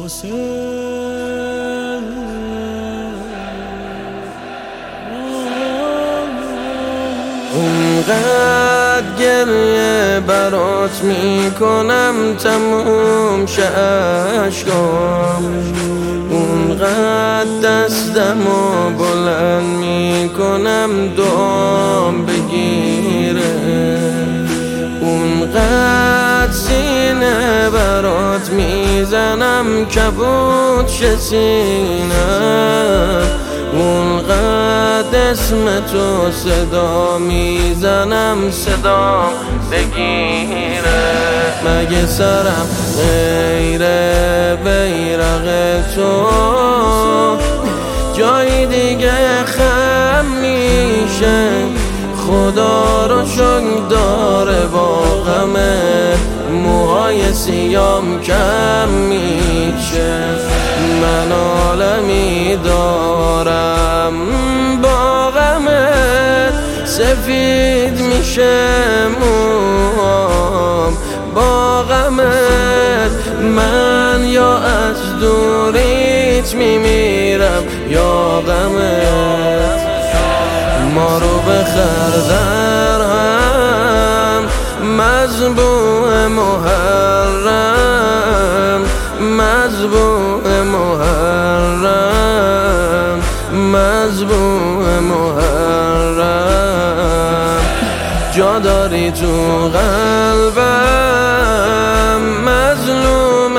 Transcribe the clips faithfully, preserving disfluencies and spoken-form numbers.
حسین اونقدر گریه برات میکنم تموم شه عشقام، اونقدر دستمو بلند میکنم دعام بگیره، اونقدر سینه برات میزنم کبود شه سینم، اونقدر اسم تو صدا میزنم صدام بگیره. مگه سرم غیر بیرق تو جای دیگه خم میشه؟ خدا رو شکر داره با غمه موهای سیام کم میشه. من عالمی دارم با غمت سفید میشه موام، با غمت من یا از دوریت میمیرم یا غمت. ما رو بخر در هم مذبوح محرم، مذبوح محرم، مذبوح محرم، جا داری تو قلبم مظلوم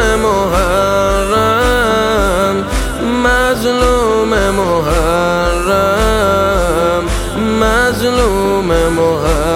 محرم، مظلوم محرم، مظلوم محرم.